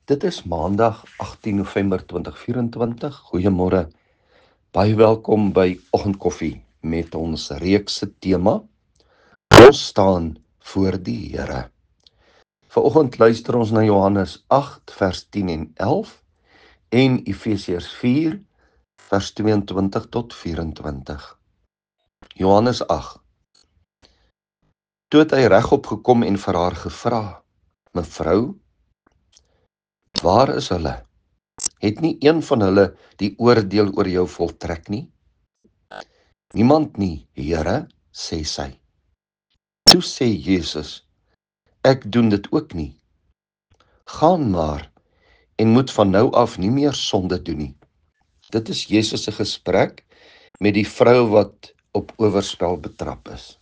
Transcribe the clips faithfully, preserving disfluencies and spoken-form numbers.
Dit is Maandag agtien November tweeduisend vyf-en-twintig. Goeiemôre. Baie welkom by Oggendkoffie met ons reeks se tema. Ons staan voor die Here. Vanoggend luister ons na Johannes agt vers tien en elf en Efesiërs vier vers tweeëntwintig tot vyf-en-twintig. Johannes agt. Toe het hy regop gekom en vir haar gevra: "Mevrou, waar is hulle? Het nie een van hulle die oordeel oor jou voltrek nie?" "Niemand nie, Here," sê sy. Toe sê Jesus: "Ek doen dit ook nie. Gaan maar en moet van nou af nie meer sonde doen nie." Dit is Jesus se gesprek met die vrou wat op oorspel betrap is.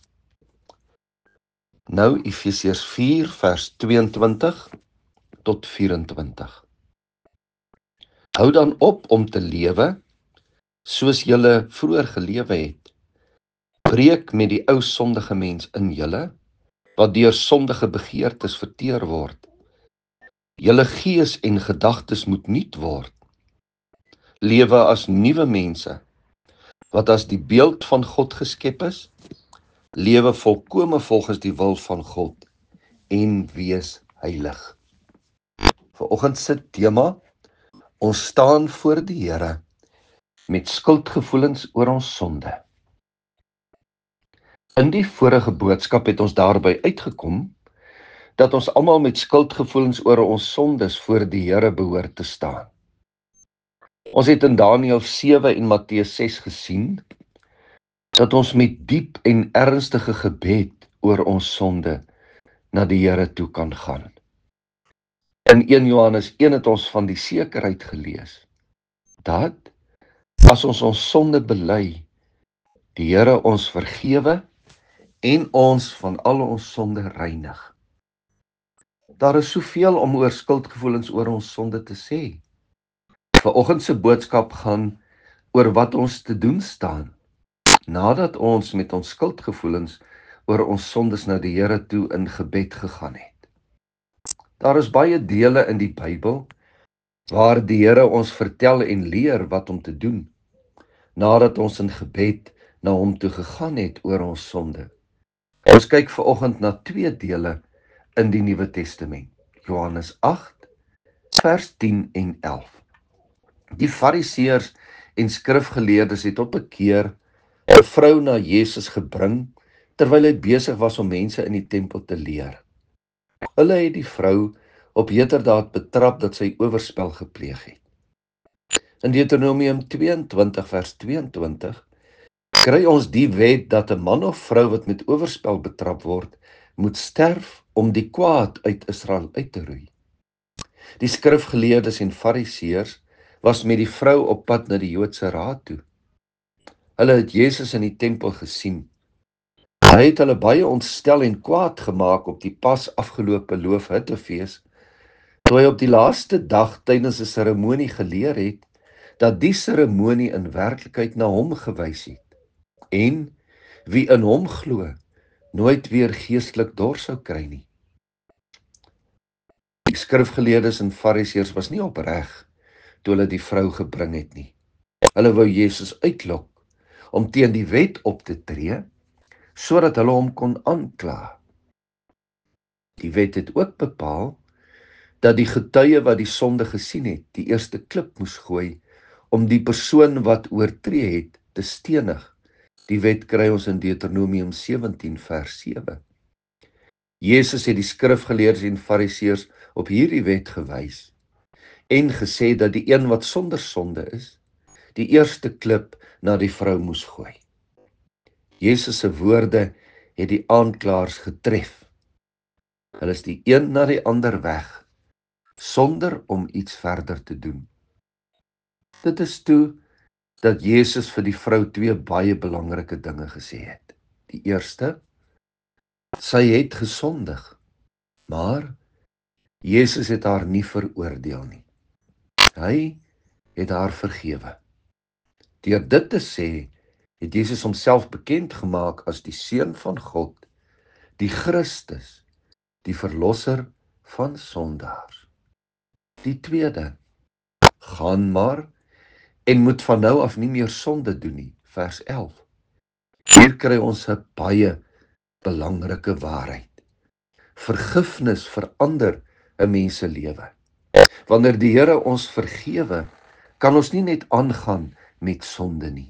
Nou Efesiërs vier vers tweeëntwintig tot vyf-en-twintig. Hou dan op om te lewe soos julle vroeër gelewe het. Breek met die ou sondige mens in julle, wat deur sondige begeertes verteer word. Julle gees en gedagtes moet nuut word. Lewe as nuwe mense, wat as die beeld van God geskep is. Lewe volkome volgens die wil van God en wees heilig. Vanoggend se tema: ons staan voor die Here met skuldgevoelens oor ons sonde. In die vorige boodskap het ons daarby uitgekom dat ons almal met skuldgevoelens oor ons sondes voor die Here behoort te staan. Ons het in Daniël sewe en Matteus ses gesien dat ons met diep en ernstige gebed oor ons sonde na die Here toe kan gaan. In een Johannes een het ons van die sekerheid gelees dat as ons ons sonde bely, die Here ons vergewe en ons van al ons sonde reinig. Daar is soveel om oor skuldgevoelens oor ons sonde te sê. Vanoggend se boodskap gaan oor wat ons te doen staan nadat ons met ons skuldgevoelens oor ons sondes na die Here toe in gebed gegaan het. Daar is baie dele in die Bybel waar die Here ons vertel en leer wat om te doen nadat ons in gebed na hom toe gegaan het oor ons sonde. Ons kyk vanoggend na twee dele in die Nuwe Testament. Johannes agt vers tien en elf. Die Fariseërs en skrifgeleerdes het op 'n keer 'n vrou na Jesus gebring terwyl hy besig was om mense in die tempel te leer. Hulle het die vrou op heterdaad betrap dat sy oorspel gepleeg het. In Deuteronomium tweeëntwintig vers tweeëntwintig kry ons die wet dat 'n man of vrou wat met oorspel betrap word, moet sterf om die kwaad uit Israel uit te roei. Die skrifgeleerdes en Fariseërs was met die vrou op pad na die Joodse raad toe. Hulle het Jesus in die tempel gesien. Hy het hulle baie ontstel en kwaad gemaak op die pas afgelope loofhuttefees, toe hy op die laaste dag tydens 'n seremonie geleer het dat die seremonie in werklikheid na hom gewys het en wie in hom glo nooit weer geestelik dors sou kry nie. Die skrifgeleerdes en Fariseërs was nie opreg toe hulle die vrou gebring het nie. Hulle wou Jesus uitlok om teen die wet op te tree, sodat hulle hom kon aankla. Die wet het ook bepaal dat die getuie wat die sonde gesien het, die eerste klip moes gooi om die persoon wat oortree het te stenig. Die wet kry ons in Deuteronomium sewentien vers sewe. Jesus het die skrifgeleerdes en Fariseërs op hierdie wet gewys en gesê dat die een wat sonder sonde is, die eerste klip na die vrou moes gooi. Jesus se woorde het die aanklaers getref. Hulle is die een na die ander weg, sonder om iets verder te doen. Dit is toe dat Jesus vir die vrou twee baie belangrike dinge gesê het. Die eerste, sy het gesondig, maar Jesus het haar nie veroordeel nie. Hy het haar vergewe. Deur dit te sê, het Jesus homself bekend gemaak as die Seun van God, die Christus, die verlosser van sondaars. Die tweede, gaan maar en moet van nou af nie meer sonde doen nie, vers elf. Hier kry ons 'n baie belangrike waarheid. Vergifnis verander 'n mens se lewe. Wanneer die Here ons vergewe, kan ons nie net aangaan met sonde nie.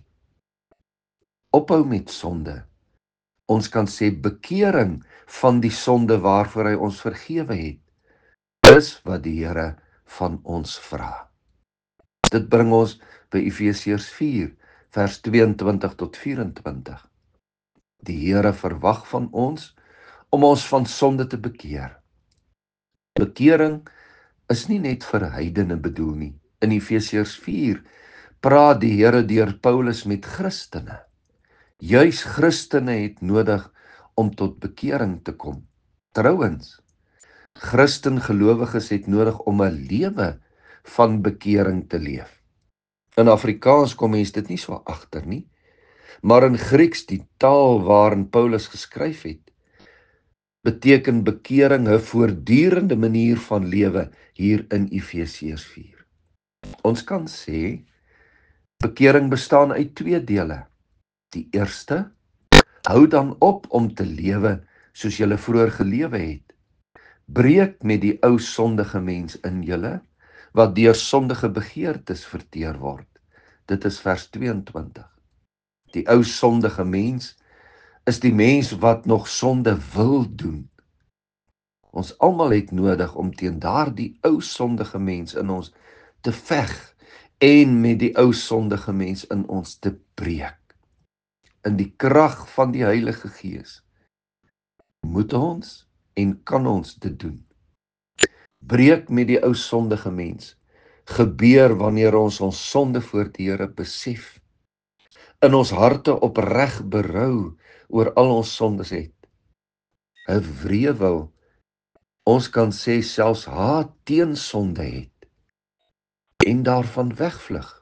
Ophou met sonde. Ons kan sê bekering van die sonde waarvoor hy ons vergewe het, is wat die Here van ons vra. Dit bring ons by Efesiërs vier, vers tweeëntwintig tot vyf-en-twintig. Die Here verwag van ons om ons van sonde te bekeer. Bekering is nie net vir heidene bedoel nie. In Efesiërs vier praat die Here deur Paulus met Christene. Juis Christene het nodig om tot bekering te kom. Trouwens, Christen gelowiges het nodig om 'n lewe van bekering te leef. In Afrikaans kom mens dit nie so agter nie, maar in Grieks, die taal waarin Paulus geskryf het, beteken bekering 'n voortdurende manier van lewe hier in Efesiërs vier. Ons kan sê, bekering bestaan uit twee dele. Die eerste, hou dan op om te lewe soos julle vroeër gelewe het. Breek met die ou sondige mens in julle, wat deur sondige begeertes verteer word. Dit is vers tweeëntwintig. Die ou sondige mens is die mens wat nog sonde wil doen. Ons almal het nodig om teen daardie ou sondige mens in ons te veg en met die ou sondige mens in ons te breek. In die krag van die Heilige Gees moet ons en kan ons dit doen. Breek met die ou sondige mens gebeur wanneer ons ons sonde voor die Here besef, in ons harte opreg berou oor al ons sondes het. 'n wreewil, ons kan sê selfs haat teen sonde het en daarvan wegvlug.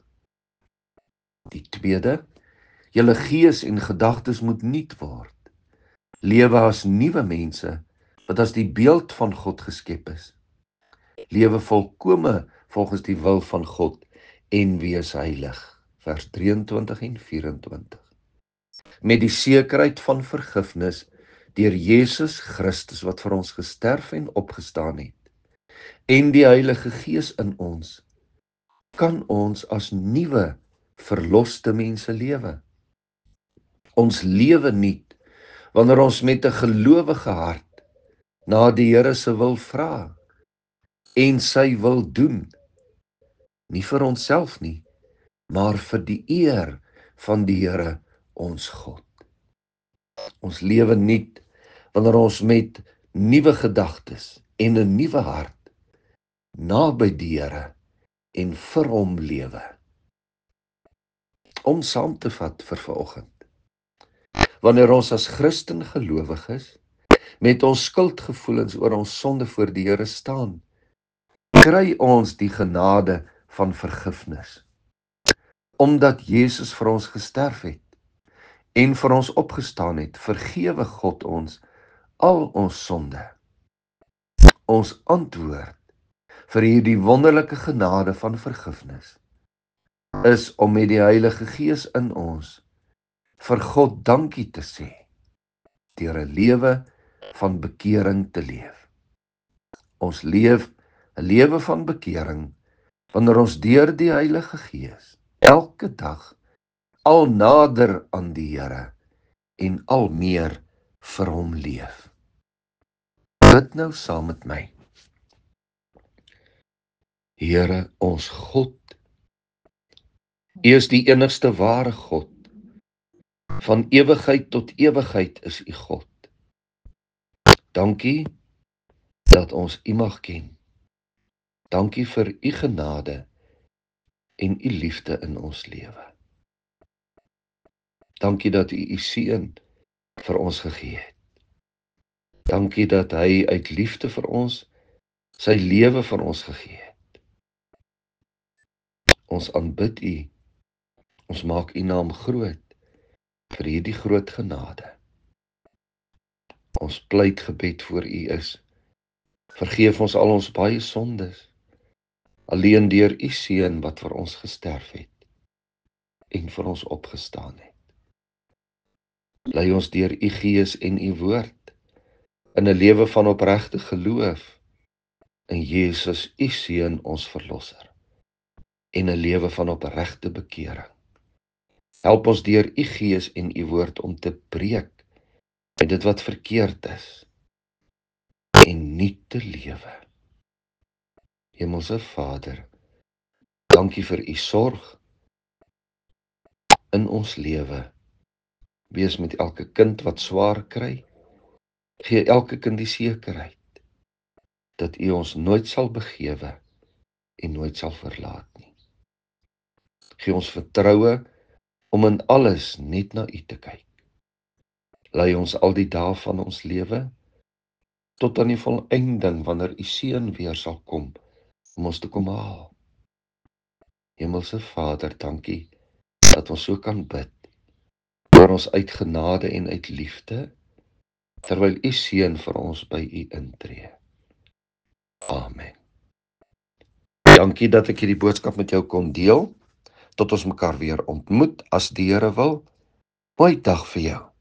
Die tweede, julle gees en gedagtes moet nuut word. Lewe as nuwe mense wat as die beeld van God geskep is. Lewe volkome volgens die wil van God en wees heilig. Vers drieëntwintig en vyf-en-twintig. Met die sekerheid van vergifnis deur Jesus Christus wat vir ons gesterf en opgestaan het, en die Heilige Gees in ons, kan ons as nuwe verloste mense lewe. Ons lewe nuut wanneer ons met 'n gelowige hart na die Here se wil vra en sy wil doen, nie vir onsself nie, maar vir die eer van die Here ons God. Ons lewe nuut wanneer ons met nuwe gedagtes en 'n nuwe hart naby die Here en vir hom lewe. Om saam te vat vir vanoggend. Wanneer ons as Christen gelowig is, met ons skuldgevoelens oor ons sonde voor die Here staan, kry ons die genade van vergifnis. Omdat Jesus vir ons gesterf het en vir ons opgestaan het, vergewe God ons al ons sonde. Ons antwoord vir hierdie wonderlike genade van vergifnis is om met die Heilige Gees in ons vir God dankie te sê, deur 'n lewe van bekering te leef. Ons leef 'n lewe van bekering wanneer ons deur die Heilige Gees elke dag al nader aan die Here en al meer vir hom leef. Bid nou saam met my. Here ons God, U is die enigste ware God. Van ewigheid tot ewigheid is U God. Dankie dat ons U mag ken. Dankie vir U genade en U liefde in ons lewe. Dankie dat U U seun vir ons gegee het. Dankie dat hy uit liefde vir ons sy lewe vir ons gegee het. Ons aanbid U. Ons maak U naam groot vir hierdie groot genade. Ons pleit gebed voor U is: vergeef ons al ons baie sondes alleen deur u seun wat vir ons gesterf het en vir ons opgestaan het. Lei ons deur u Gees en u woord in 'n lewe van opregte geloof in Jesus, u seun, ons verlosser, en 'n lewe van opregte bekering. Help ons deur u Gees en u woord om te breek met dit wat verkeerd is en nuut te lewe. Hemelse Vader, dankie vir u sorg in ons lewe. Wees met elke kind wat swaar kry. Gee elke kind die sekerheid dat u ons nooit sal begewe en nooit sal verlaat nie. Gee ons vertroue om in alles net na u te kyk. Lei ons al die dae van ons lewe tot aan die volëinding wanneer u seun weer sal kom om ons te kom haal. Hemelse Vader, dankie dat ons so kan bid oor ons uit genade en uit liefde terwyl u seun vir ons by u intree. Amen. Dankie dat ek hierdie boodskap met jou kon deel. Tot ons mekaar weer ontmoet as die Here wil. Mooi dag vir jou.